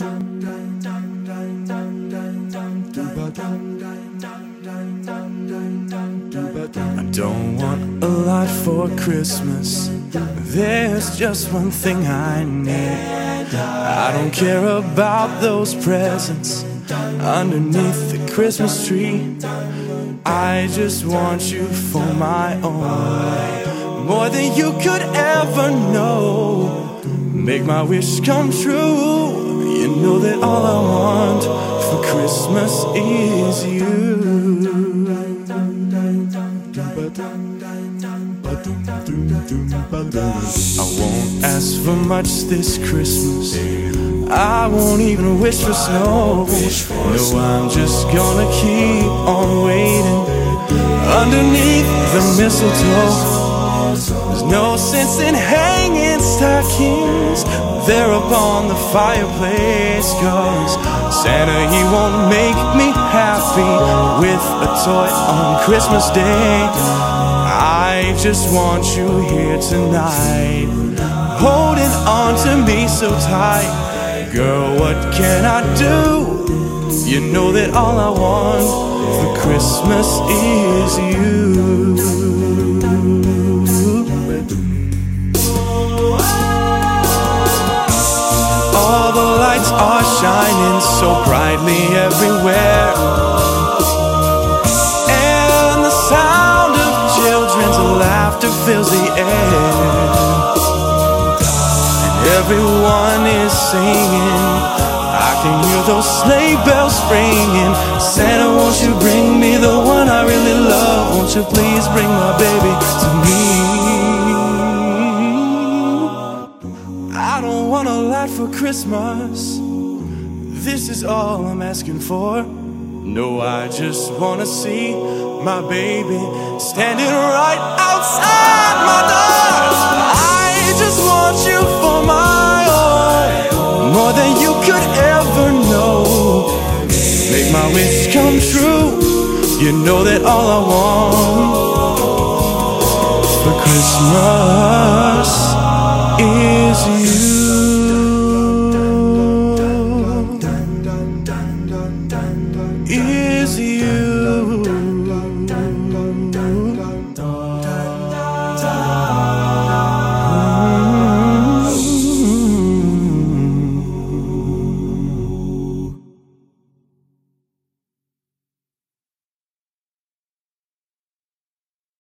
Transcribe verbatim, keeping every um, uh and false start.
I don't want a lot for Christmas. There's just one thing I need. I don't care about those presents underneath the Christmas tree. I just want you for my own, more than you could ever know. Make my wish come true. You know that all I want for Christmas is you. I won't ask for much this Christmas. I won't even wish for snow. No, I'm just gonna keep on waiting underneath the mistletoe. There's no sense in hanging stockings there upon the fireplace, 'cause Santa, he won't make me happy with a toy on Christmas Day. I just want you here tonight, holding on to me so tight. Girl, what can I do? You know that all I want for Christmas is you. All the lights are shining so brightly everywhere, and the sound of children's laughter fills the air. Everyone is singing, I can hear those sleigh bells ringing. Santa, won't you bring me the one I really love? Won't you please bring my baby to me? I don't want a lot for Christmas. This is all I'm asking for. No, I just wanna see my baby standing right outside my door. I just want you for my own, more than you could ever know. Make my wish come true. You know that all I want for Christmas